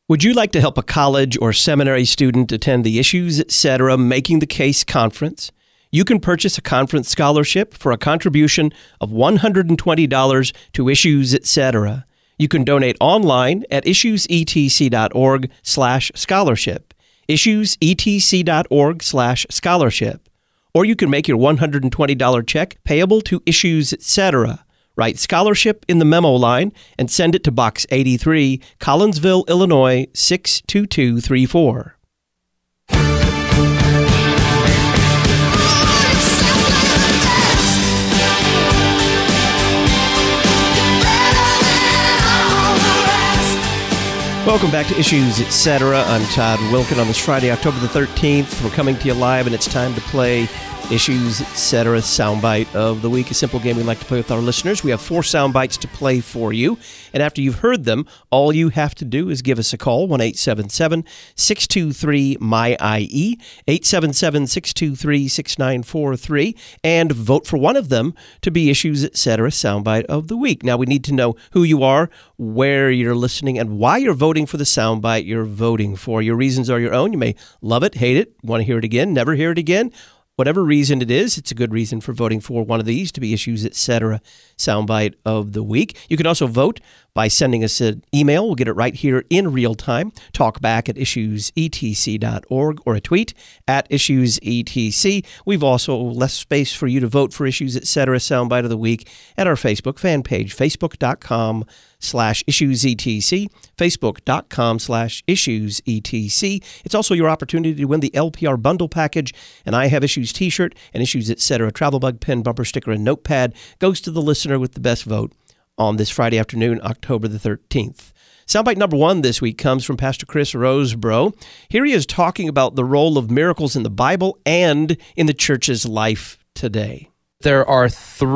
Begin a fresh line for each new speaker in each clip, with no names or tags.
Would you like to help a college or seminary student attend the Issues Etc. Making the Case conference? You can purchase a conference scholarship for a contribution of $120 to Issues Etc. You can donate online at issuesetc.org/scholarship, issuesetc.org/scholarship, or you can make your $120 check payable to Issues Etc. Write scholarship in the memo line and send it to Box 83, Collinsville, Illinois 62234. Welcome back to Issues Etc. I'm Todd Wilkin on this Friday, October the 13th. We're coming to you live, and it's time to play Issues Etc. Soundbite of the Week, a simple game we like to play with our listeners. We have 4 soundbites to play for you, and after you've heard them, all you have to do is give us a call, 1-877-623-MY-IE, 877-623-6943, and vote for one of them to be Issues Etc. Soundbite of the Week. Now, we need to know who you are, where you're listening, and why you're voting for the soundbite you're voting for. Your reasons are your own. You may love it, hate it, want to hear it again, never hear it again. Whatever reason it is, it's a good reason for voting for one of these to be Issues Etc. Soundbite of the Week. You can also vote by sending us an email. We'll get it right here in real time. Talk back at issuesetc.org or a tweet at issuesetc. We've also left space for you to vote for Issues Etc. Soundbite of the Week at our Facebook fan page, facebook.com/issuesetc, facebook.com/issuesetc. It's also your opportunity to win the LPR bundle package, and I Have Issues t-shirt, and Issues Etc. travel bug pen, bumper sticker, and notepad goes to the listener with the best vote on this Friday afternoon, October the 13th. Soundbite number 1 this week comes from Pastor Chris Rosebrough. Here he is talking about the role of miracles in the Bible and in the church's life today.
There are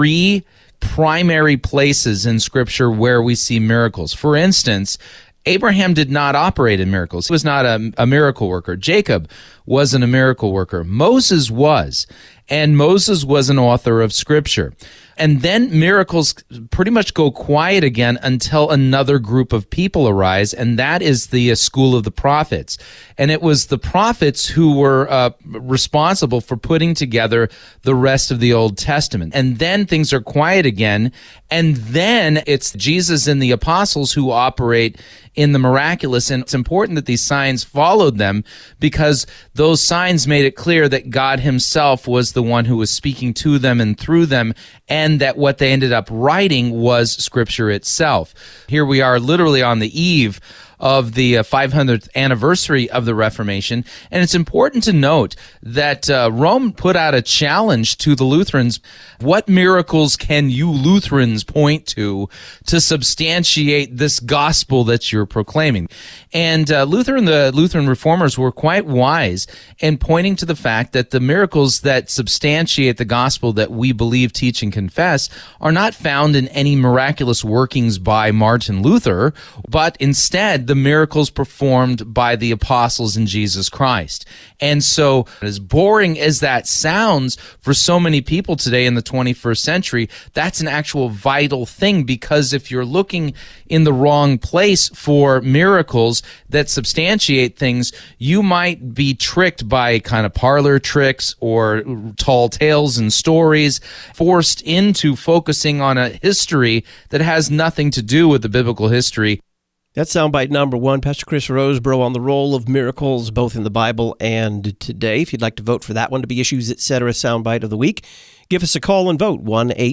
3 primary places in Scripture where we see miracles. For instance, Abraham did not operate in miracles. He was not a miracle worker. Jacob wasn't a miracle worker. Moses was, and Moses was an author of Scripture. And then miracles pretty much go quiet again until another group of people arise, and that is the school of the prophets. And it was the prophets who were responsible for putting together the rest of the Old Testament. And then things are quiet again, and then it's Jesus and the apostles who operate in the miraculous. And it's important that these signs followed them because those signs made it clear that God himself was the one who was speaking to them and through them, and that what they ended up writing was Scripture itself. Here we are literally on the eve of the 500th anniversary of the Reformation, and it's important to note that Rome put out a challenge to the Lutherans. What miracles can you Lutherans point to substantiate this gospel that you're proclaiming? And the Lutheran reformers were quite wise in pointing to the fact that the miracles that substantiate the gospel that we believe, teach, and confess are not found in any miraculous workings by Martin Luther, but instead the miracles performed by the apostles in Jesus Christ. And so, as boring as that sounds for so many people today in the 21st century, that's an actual vital thing, because if you're looking in the wrong place for miracles that substantiate things, you might be tricked by kind of parlor tricks or tall tales and stories, forced into focusing on a history that has nothing to do with the biblical history.
That's soundbite number 1, Pastor Chris Rosebrough, on the role of miracles both in the Bible and today. If you'd like to vote for that one to be Issues Etc. Soundbite of the Week, give us a call and vote,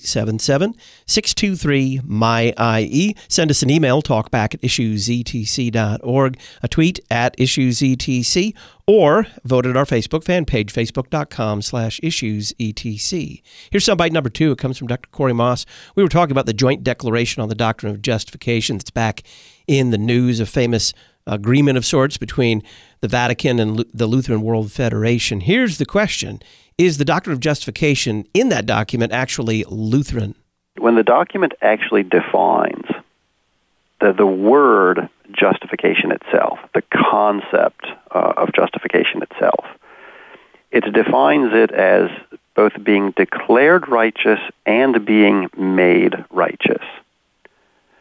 1-877-623-MY-IE. Send us an email, talkback at issuesetc.org, a tweet at issuesetc, or vote at our Facebook fan page, facebook.com/issuesetc. Here's soundbite number 2. It comes from Dr. Corey Moss. We were talking about the Joint Declaration on the Doctrine of Justification that's back in the news, a famous agreement of sorts between the Vatican and the Lutheran World Federation. Here's the question. Is the Doctrine of Justification in that document actually Lutheran?
When the document actually defines the word justification itself, the concept of justification itself, it defines it as both being declared righteous and being made righteous.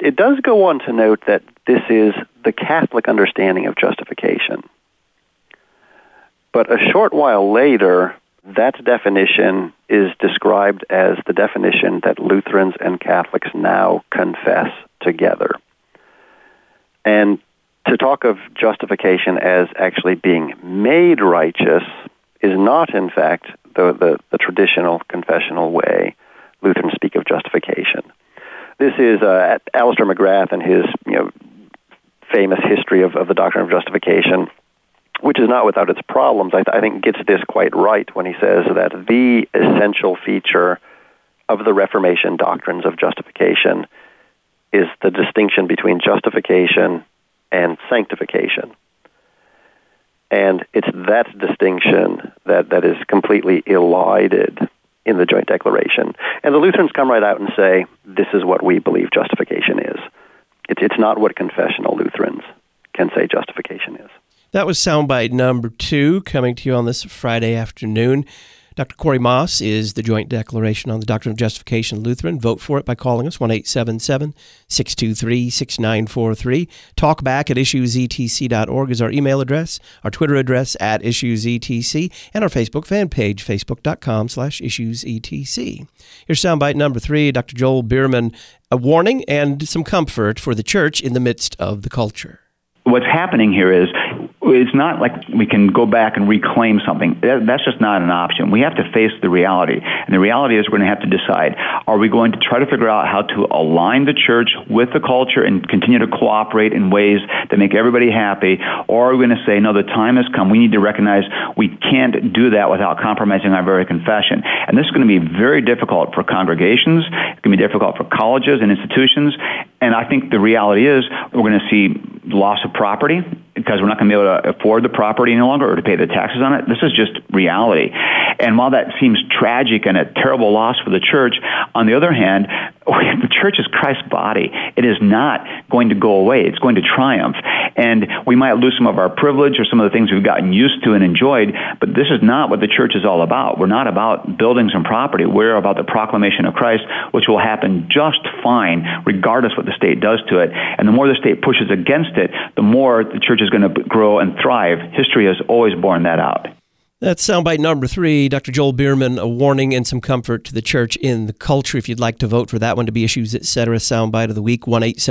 it does go on to note that this is the Catholic understanding of justification. But a short while later, that definition is described as the definition that Lutherans and Catholics now confess together. And to talk of justification as actually being made righteous is not, in fact, the traditional confessional way Lutherans speak of justification. This is Alistair McGrath and his famous history of the doctrine of justification, which is not without its problems. I think gets this quite right when he says that the essential feature of the Reformation doctrines of justification is the distinction between justification and sanctification. And it's that distinction that is completely elided in the joint declaration. And the Lutherans come right out and say, this is what we believe justification is. It's not what confessional Lutherans can say justification is.
That was soundbite number 2 coming to you on this Friday afternoon. Dr. Corey Moss is the Joint Declaration on the Doctrine of Justification Lutheran. Vote for it by calling us, 1-877-623-6943. Talk back at issuesetc.org is our email address, our Twitter address at issuesetc, and our Facebook fan page, facebook.com/issuesetc. Here's soundbite number 3, Dr. Joel Bierman, a warning and some comfort for the church in the midst of the culture.
What's happening here is it's not like we can go back and reclaim something. That's just not an option. We have to face the reality. And the reality is we're going to have to decide, are we going to try to figure out how to align the church with the culture and continue to cooperate in ways that make everybody happy, or are we going to say, no, the time has come. We need to recognize we can't do that without compromising our very confession. And this is going to be very difficult for congregations. It's going to be difficult for colleges and institutions. And I think the reality is we're going to see loss of property because we're not going to be able to afford the property any longer or to pay the taxes on it. This is just reality. And while that seems tragic and a terrible loss for the church, on the other hand, the church is Christ's body. It is not going to go away. It's going to triumph. And we might lose some of our privilege or some of the things we've gotten used to and enjoyed, but this is not what the church is all about. We're not about buildings and property. We're about the proclamation of Christ, which will happen just fine regardless what the state does to it. And the more the state pushes against it, the more the church is going to grow and thrive. History has always borne that out.
That's soundbite number 3, Dr. Joel Bierman, a warning and some comfort to the church in the culture. If you'd like to vote for that one to be Issues Etc. soundbite of the week,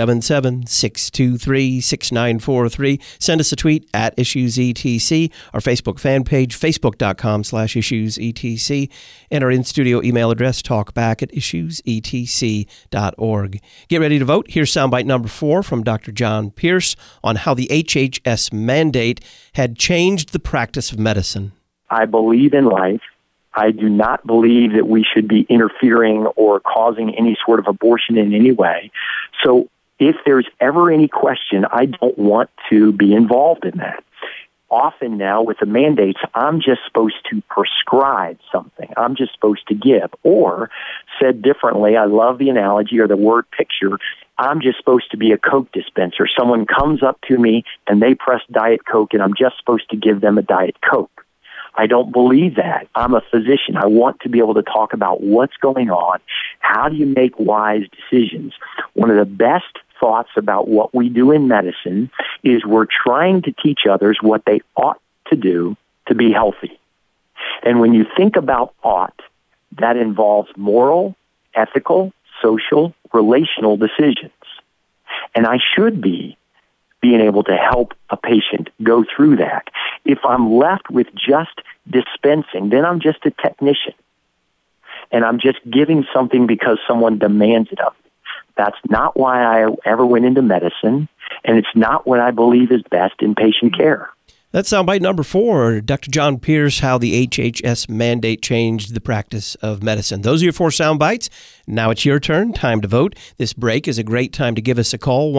1-877-623-6943. Send us a tweet at IssuesETC, our Facebook fan page, facebook.com/IssuesETC, and our in-studio email address, talkback@issuesetc.org. Get ready to vote. Here's soundbite number 4 from Dr. John Pierce on how the HHS mandate had changed the practice of medicine.
I believe in life. I do not believe that we should be interfering or causing any sort of abortion in any way. So if there's ever any question, I don't want to be involved in that. Often now with the mandates, I'm just supposed to prescribe something. I'm just supposed to give. Or, said differently, I love the analogy or the word picture, I'm just supposed to be a Coke dispenser. Someone comes up to me and they press Diet Coke and I'm just supposed to give them a Diet Coke. I don't believe that. I'm a physician. I want to be able to talk about what's going on. How do you make wise decisions? One of the best thoughts about what we do in medicine is we're trying to teach others what they ought to do to be healthy. And when you think about ought, that involves moral, ethical, social, relational decisions. And I should be being able to help a patient go through that. If I'm left with just dispensing, then I'm just a technician. And I'm just giving something because someone demands it of me. That's not why I ever went into medicine, and it's not what I believe is best in patient care.
That's soundbite number 4, Dr. John Pierce, how the HHS mandate changed the practice of medicine. Those are your 4 soundbites. Now it's your turn. Time to vote. This break is a great time to give us a call,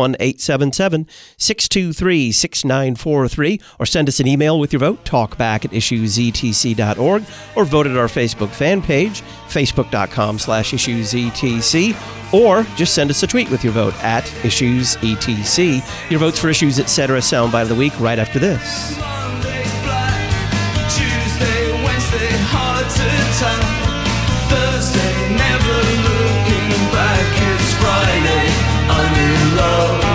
1-877-623-6943, or send us an email with your vote, talkback@issuesetc.org, or vote at our Facebook fan page, facebook.com/issuesetc, or just send us a tweet with your vote at IssuesETC. Your votes for Issues Etc. soundbite of the week right after this.
Monday's black, Tuesday, Wednesday, hard to tell. Thursday, never looking back. It's Friday, I'm in love.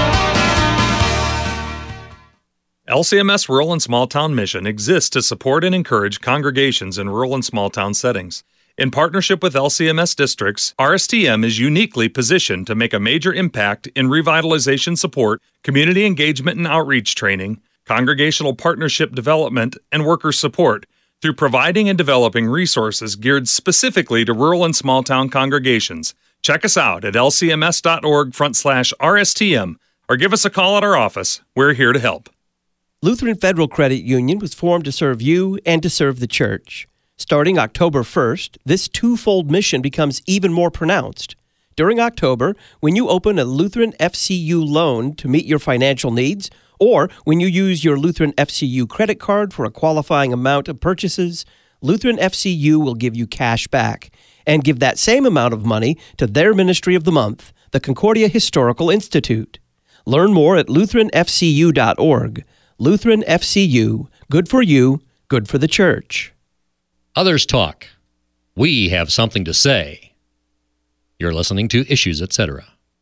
LCMS Rural and Small Town Mission exists to support and encourage congregations in rural and small town settings. In partnership with LCMS districts, RSTM is uniquely positioned to make a major impact in revitalization support, community engagement and outreach training, congregational partnership development, and worker support through providing and developing resources geared specifically to rural and small town congregations. Check us out at lcms.org/RSTM or give us a call at our office. We're here to help.
Lutheran Federal Credit Union was formed to serve you and to serve the church. Starting October 1st, this twofold mission becomes even more pronounced. During October, when you open a Lutheran FCU loan to meet your financial needs, or when you use your Lutheran FCU credit card for a qualifying amount of purchases, Lutheran FCU will give you cash back and give that same amount of money to their ministry of the month, the Concordia Historical Institute. Learn more at lutheranfcu.org. Lutheran FCU, good for you, good for the church.
Others talk. We have something to say. You're listening to Issues, Etc.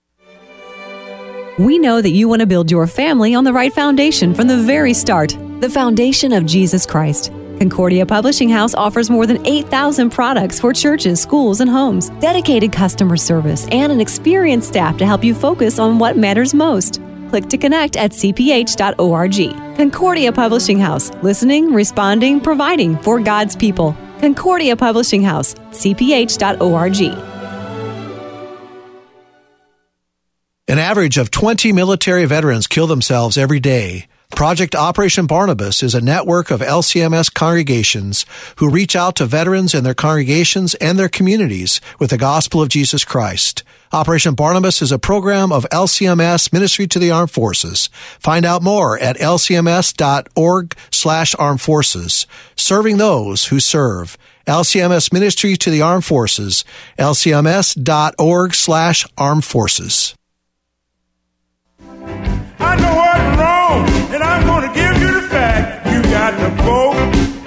We know that you want to build your family on the right foundation from the very start, the foundation of Jesus Christ. Concordia Publishing House offers more than 8,000 products for churches, schools, and homes, dedicated customer service, and an experienced staff to help you focus on what matters most. Click to connect at cph.org. Concordia Publishing House, listening, responding, providing for God's people. Concordia Publishing House, cph.org.
An average of 20 military veterans kill themselves every day. Project Operation Barnabas is a network of LCMS congregations who reach out to veterans and their congregations and their communities with the gospel of Jesus Christ. Operation Barnabas is a program of LCMS Ministry to the Armed Forces. Find out more at lcms.org/armed forces. Serving those who serve. LCMS Ministry to the Armed Forces. lcms.org/armed forces.
I know what's wrong, and I'm gonna give you the fact. You got to vote.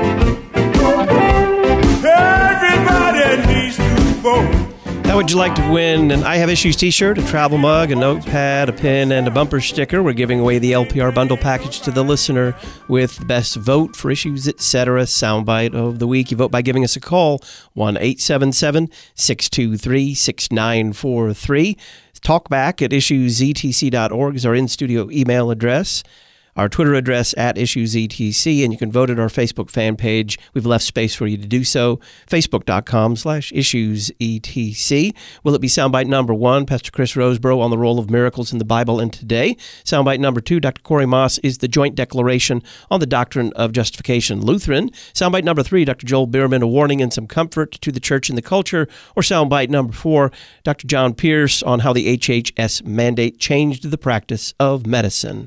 Everybody needs to vote.
How would you like to win an I Have Issues t-shirt, a travel mug, a notepad, a pin, and a bumper sticker? We're giving away the LPR bundle package to the listener with the best vote for Issues, Etc. soundbite of the week. You vote by giving us a call, 1-877-623-6943. Talkback at issuesetc.org is our in-studio email address. Our Twitter address at IssuesETC, and you can vote at our Facebook fan page. We've left space for you to do so, facebook.com/IssuesETC. Will it be soundbite number 1, Pastor Chris Roseborough on the role of miracles in the Bible and today? Soundbite number 2, Dr. Corey Moss is the joint declaration on the doctrine of justification Lutheran. Soundbite number 3, Dr. Joel Bierman, a warning and some comfort to the church and the culture. Or soundbite number 4, Dr. John Pierce on how the HHS mandate changed the practice of medicine.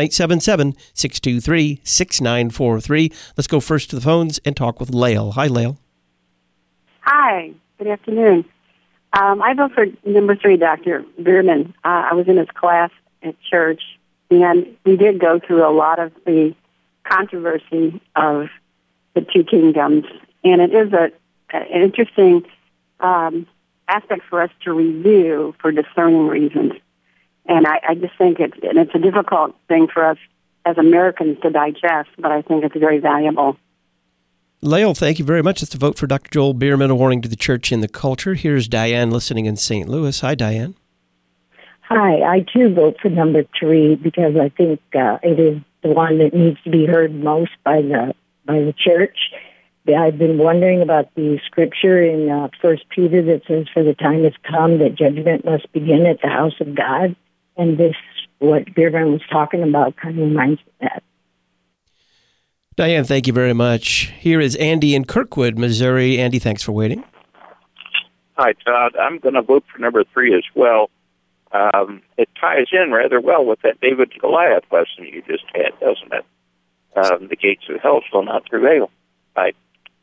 1-877-623-6943. Let's go first to the phones and talk with Lael. Hi, Lael.
Hi. Good afternoon. I vote for number 3, Dr. Bierman. I was in his class at church, and we did go through a lot of the controversy of the two kingdoms, and it is an interesting aspect for us to review for discerning reasons. And I just think it's a difficult thing for us as Americans to digest, but I think it's very valuable.
Lael, thank you very much. It's a vote for Dr. Joel Bierman, a warning to the church and the culture. Here's Diane listening in St. Louis. Hi, Diane.
Hi. I, too, vote for number 3 because I think it is the one that needs to be heard most by the church. I've been wondering about the scripture in 1 Peter that says, "For the time has come that judgment must begin at the house of God." And this, what Bierman was talking about, kind of reminds me of that.
Diane, thank you very much. Here is Andy in Kirkwood, Missouri. Andy, thanks for waiting.
Hi, Todd. I'm going to vote for number 3 as well. It ties in rather well with that David Goliath lesson you just had, doesn't it? The gates of hell shall not prevail. Bye.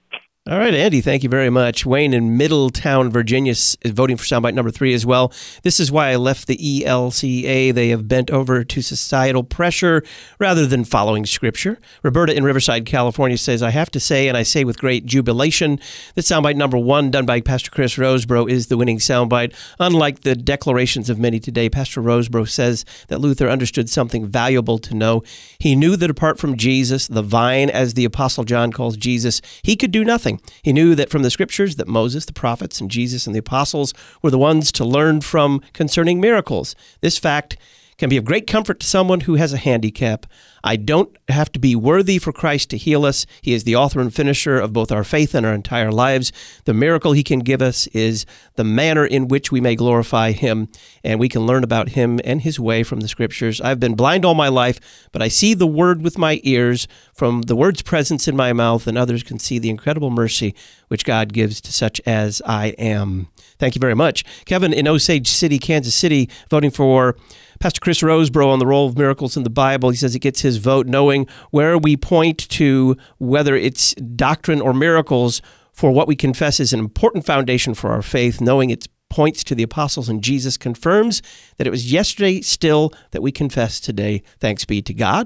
All right, Andy, thank you very much. Wayne in Middletown, Virginia is voting for soundbite number 3 as well. This is why I left the ELCA. They have bent over to societal pressure rather than following Scripture. Roberta in Riverside, California says, I have to say, and I say with great jubilation, that soundbite number 1 done by Pastor Chris Rosebrough is the winning soundbite. Unlike the declarations of many today, Pastor Rosebrough says that Luther understood something valuable to know. He knew that apart from Jesus, the vine, as the Apostle John calls Jesus, he could do nothing. He knew that from the Scriptures that Moses, the prophets, and Jesus and the apostles were the ones to learn from concerning miracles. This fact can be of great comfort to someone who has a handicap. I don't have to be worthy for Christ to heal us. He is the author and finisher of both our faith and our entire lives. The miracle he can give us is the manner in which we may glorify him, and we can learn about him and his way from the Scriptures. I've been blind all my life, but I see the Word with my ears from the Word's presence in my mouth, and others can see the incredible mercy which God gives to such as I am. Thank you very much. Kevin in Osage City, Kansas City, voting for Pastor Chris Rosebrough on the role of miracles in the Bible. He says it gets his vote knowing where we point to, whether it's doctrine or miracles, for what we confess is an important foundation for our faith. Knowing it points to the apostles and Jesus confirms that it was yesterday still that we confess today. Thanks be to God.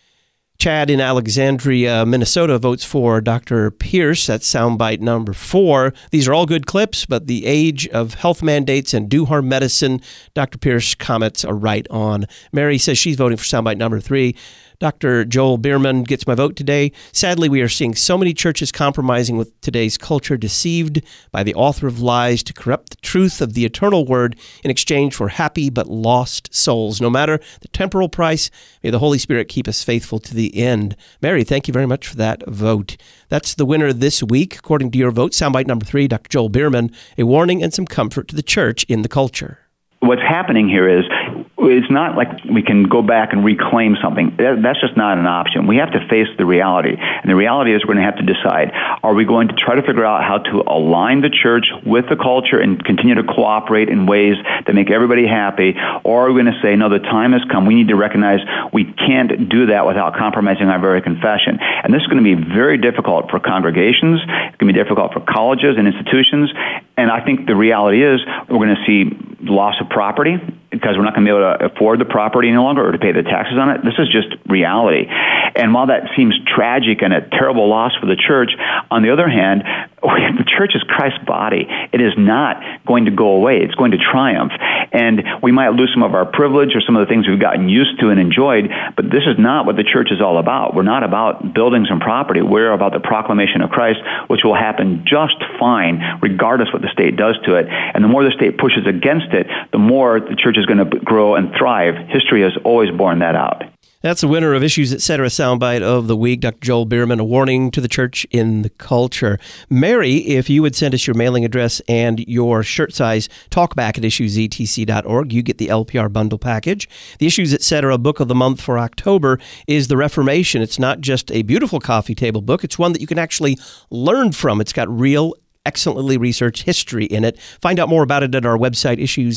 Chad in Alexandria, Minnesota, votes for Dr. Pierce. That's soundbite number 4. These are all good clips, but the age of health mandates and do-harm medicine, Dr. Pierce comments are right on. Mary says she's voting for soundbite number 3. Dr. Joel Bierman gets my vote today. Sadly, we are seeing so many churches compromising with today's culture, deceived by the author of lies to corrupt the truth of the eternal word in exchange for happy but lost souls. No matter the temporal price, may the Holy Spirit keep us faithful to the end. Mary, thank you very much for that vote. That's the winner this week, according to your vote. Soundbite number 3, Dr. Joel Bierman, a warning and some comfort to the church in the culture.
What's happening here is it's not like we can go back and reclaim something. That's just not an option. We have to face the reality. And the reality is we're going to have to decide, are we going to try to figure out how to align the church with the culture and continue to cooperate in ways that make everybody happy, or are we going to say, no, the time has come. We need to recognize we can't do that without compromising our very confession. And this is going to be very difficult for congregations. It's going to be difficult for colleges and institutions. And I think the reality is we're going to see loss of property because we're not going to be able to afford the property any longer or to pay the taxes on it. This is just reality. And while that seems tragic and a terrible loss for the church, on the other hand, the church is Christ's body. It is not going to go away. It's going to triumph. And we might lose some of our privilege or some of the things we've gotten used to and enjoyed, but this is not what the church is all about. We're not about buildings and property. We're about the proclamation of Christ, which will happen just fine, regardless what the state does to it. And the more the state pushes against it, the more the church is going to grow and thrive. History has always borne that out.
That's the winner of Issues Etc. Soundbite of the week, Dr. Joel Bierman, a warning to the church in the culture. Mary, if you would send us your mailing address and your shirt size, talkback at issuesetc.org. You get the LPR bundle package. The Issues Etc. book of the month for October is The Reformation. It's not just a beautiful coffee table book. It's one that you can actually learn from. It's got real excellently researched history in it. Find out more about it at our website,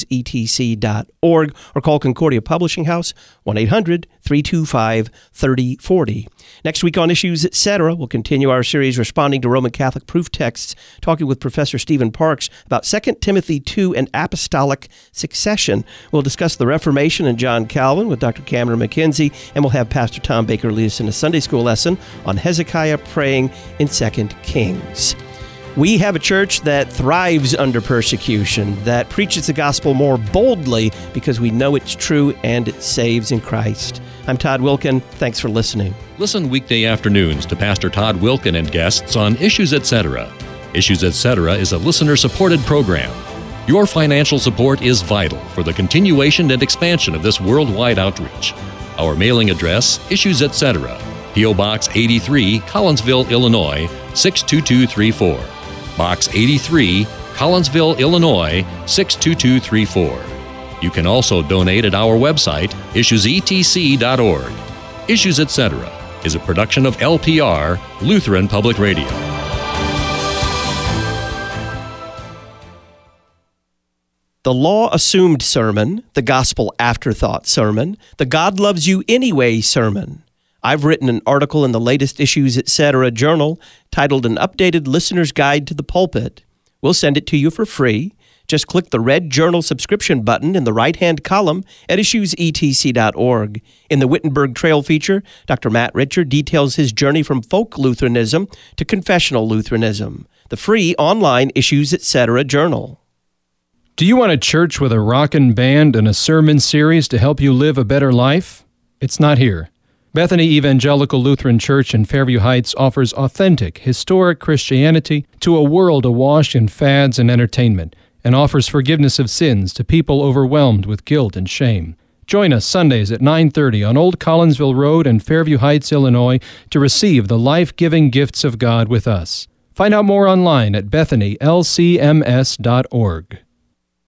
issuesetc.org, or call Concordia Publishing House, 1-800-325-3040. Next week on Issues Etc., we'll continue our series responding to Roman Catholic proof texts, talking with Professor Stephen Parks about 2 Timothy 2 and apostolic succession. We'll discuss the Reformation and John Calvin with Dr. Cameron McKenzie, and we'll have Pastor Tom Baker lead us in a Sunday school lesson on Hezekiah praying in 2 Kings. We have a church that thrives under persecution, that preaches the gospel more boldly because we know it's true and it saves in Christ. I'm Todd Wilkin. Thanks for listening.
Listen weekday afternoons to Pastor Todd Wilkin and guests on Issues Etc. Issues Etc. is a listener-supported program. Your financial support is vital for the continuation and expansion of this worldwide outreach. Our mailing address, Issues Etc., P.O. Box 83, Collinsville, Illinois, 62234. Box 83, Collinsville, Illinois, 62234. You can also donate at our website, issuesetc.org. Issues Etc. is a production of LPR, Lutheran Public Radio.
The Law Assumed Sermon, the Gospel Afterthought Sermon, the God Loves You Anyway Sermon. I've written an article in the latest Issues Etc. journal titled An Updated Listener's Guide to the Pulpit. We'll send it to you for free. Just click the red journal subscription button in the right-hand column at issuesetc.org. In the Wittenberg Trail feature, Dr. Matt Richer details his journey from folk Lutheranism to confessional Lutheranism. The free online Issues Etc. journal.
Do you want a church with a rockin' band and a sermon series to help you live a better life? It's not here. Bethany Evangelical Lutheran Church in Fairview Heights offers authentic, historic Christianity to a world awash in fads and entertainment, and offers forgiveness of sins to people overwhelmed with guilt and shame. Join us Sundays at 9:30 on Old Collinsville Road in Fairview Heights, Illinois, to receive the life-giving gifts of God with us. Find out more online at bethanylcms.org.